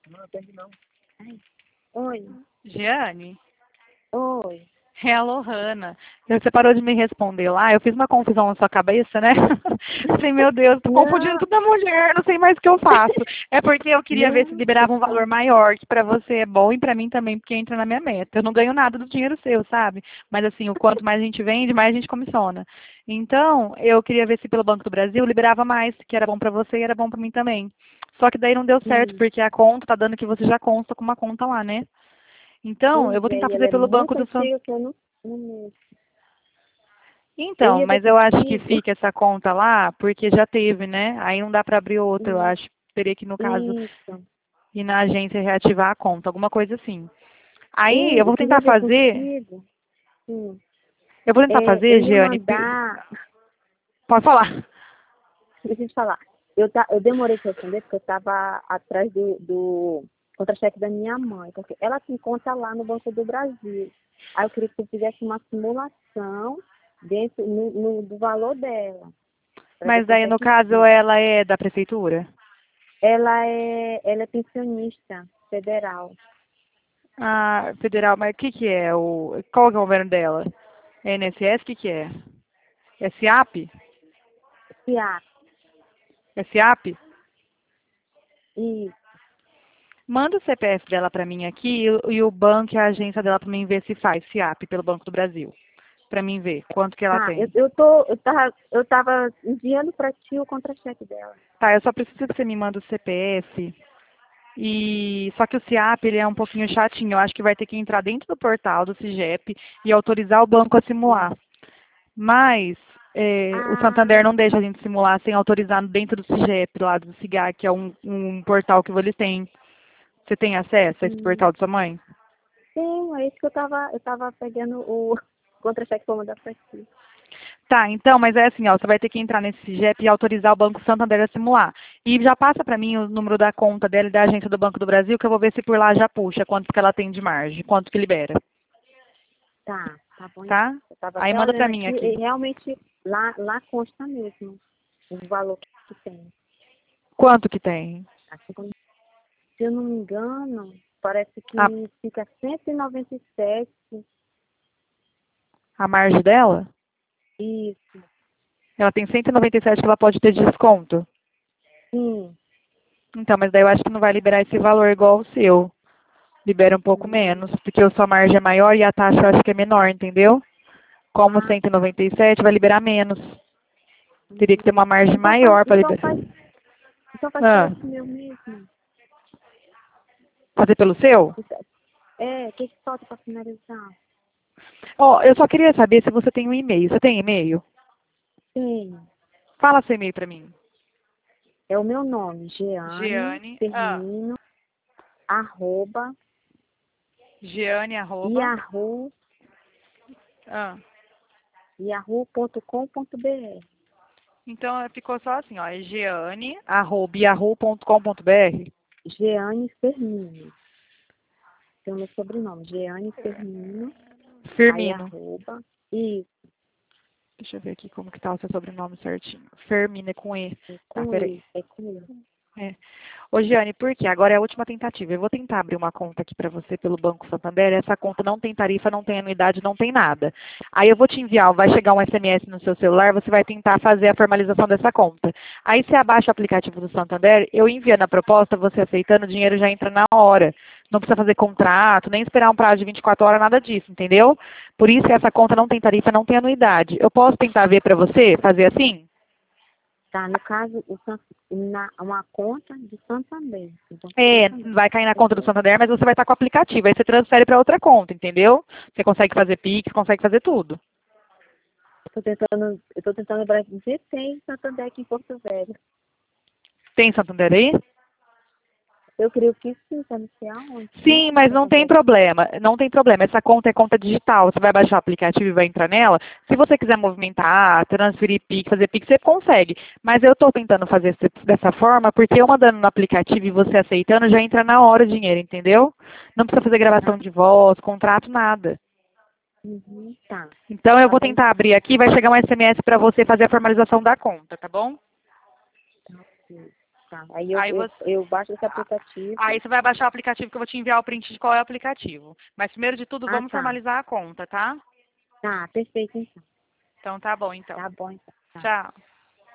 Não atende não. Ai. Oi. Giane? Oi. Hello, Hannah. Você parou de me responder lá, eu fiz uma confusão na sua cabeça, né? Falei, meu Deus, tô confundindo Não. toda mulher, não sei mais o que eu faço. É porque eu queria ver se Não. liberava um valor maior, que pra você é bom e pra mim também, porque entra na minha meta. Eu não ganho nada do dinheiro seu, sabe? Mas assim, o quanto mais a gente vende, mais a gente comissiona. Então, eu queria ver se pelo Banco do Brasil liberava mais, que era bom pra você e era bom pra mim também. Só que daí não deu certo, porque a conta tá dando que você já consta com uma conta lá, né? Então, eu Pois vou é, tentar e ela fazer é pelo Banco muito do Santander. antiga que eu não mexo. Eu Então, ia ver mas eu acho que contigo. fica essa conta lá, porque já teve, né? Aí não dá para abrir outra, eu acho. Teria que, no caso, Isso. ir na agência e reativar a conta, alguma coisa assim. Aí eu Eu vou tentar queria ver fazer, contigo. Sim. eu vou tentar Eu fazer, ia Giane, mandar. pode falar. Deixa eu te falar. Eu demorei para responder porque eu estava atrás do contra-cheque da minha mãe, porque ela se encontra lá no Banco do Brasil. Aí eu queria que você fizesse uma simulação dentro, do valor dela, para ver Mas quanto daí, é no que caso, fica. ela é da prefeitura? Ela é pensionista federal. Ah, federal, mas o que que é? Qual que é o governo dela? É INSS? O que que é? É SIAP? SIAP. É SIAP? E Manda o CPF dela para mim aqui e o banco e a agência dela para mim ver se faz SIAP pelo Banco do Brasil. Para mim ver quanto que ela tá, tem. eu tava enviando para ti o contra-cheque dela. Tá, eu só preciso que você me manda o CPF. E só que o SIAP ele é um pouquinho chatinho. Eu acho que vai ter que entrar dentro do portal do SIGEP e autorizar o banco a simular. Mas o Santander Ah, não deixa a gente simular sem autorizar dentro do SIGEP, lá do SIGAR, que é um portal que eles têm. Você tem acesso a esse hum. portal de sua mãe? Sim, é isso que eu tava pegando o contra-cheque para mandar para ti. Tá, então, mas é assim, ó, você vai ter que entrar nesse CIGEP e autorizar o Banco Santander a simular. E já passa para mim o número da conta dela e da agência do Banco do Brasil, que eu vou ver se por lá já puxa quanto que ela tem de margem, quanto que libera, Tá bom tá? então. Eu tava Aí até manda olhando para mim aqui aqui. e realmente lá consta mesmo o valor que tem. Quanto que tem? Assim, se eu não me engano, parece A, que fica 197. a margem dela? Isso, Ela tem 197 que ela pode ter de desconto. sim. Então, mas daí eu acho que não vai liberar esse valor igual o seu. Libera um pouco Hum. menos, porque a sua margem é maior e a taxa eu acho que é menor, entendeu? Como Ah, 197 vai liberar menos. Teria que ter uma margem então faz, maior para então liberar. faz, então faz por Ah, esse meu mesmo. fazer pelo seu? O que falta para finalizar? Ó, eu só queria saber se você tem um e-mail. Você tem e-mail? Sim, Fala seu e-mail para mim. é o meu nome, Jeane Giane, Firmino, arroba, Giane, arroba, Yahoo, ah. yahoo.com.br. Então ficou só assim, ó, é Giane, arroba, yahoo.com.br. Jeane Firmino. Tem o meu sobrenome, Jeane Firmino, aí Firmino. arroba, e Deixa eu ver aqui como que tá o seu sobrenome certinho. Firmino é com E. Tá, com peraí. E, é com E. É. Ô, Giane, por quê? Agora é a última tentativa. Eu vou tentar abrir uma conta aqui para você pelo Banco Santander. Essa conta não tem tarifa, não tem anuidade, não tem nada. Aí eu vou te enviar, vai chegar um SMS no seu celular, você vai tentar fazer a formalização dessa conta. Aí você abaixa o aplicativo do Santander, eu enviando a proposta, você aceitando, o dinheiro já entra na hora. Não precisa fazer contrato, nem esperar um prazo de 24 horas, nada disso, entendeu? Por isso que essa conta não tem tarifa, não tem anuidade. Eu posso tentar ver para você, fazer assim? Tá, no caso, uma conta de Santander. Então, É, Santander. vai cair na conta do Ok. Santander, mas você vai estar com o aplicativo. Aí você transfere para outra conta, entendeu? Você consegue fazer Pix, consegue fazer tudo. Eu tô tentando lembrar se tem Santander aqui em Porto Velho. Tem Santander aí? Eu creio que sim, tá no sei aonde. Não Sim, tem mas não tem Santander. problema. Não tem problema. Essa conta é conta digital. Você vai baixar o aplicativo e vai entrar nela. Se você quiser movimentar, transferir Pix, fazer Pix, você consegue. Mas eu estou tentando fazer dessa forma porque eu mandando no aplicativo e você aceitando, já entra na hora o dinheiro, entendeu? Não precisa fazer gravação de voz, contrato, nada. Tá. Então eu Tá vou bom tentar então. abrir aqui, vai chegar um SMS para você fazer a formalização da conta, tá bom? Tá, ok. Tá. Aí eu, Aí eu, você, eu baixo esse aplicativo. aí você vai baixar o aplicativo que eu vou te enviar o print de qual é o aplicativo. Mas primeiro de tudo, Ah, vamos tá. formalizar a conta, tá? Tá, perfeito então. Então tá bom, então. Tá bom então. Tá. Tchau.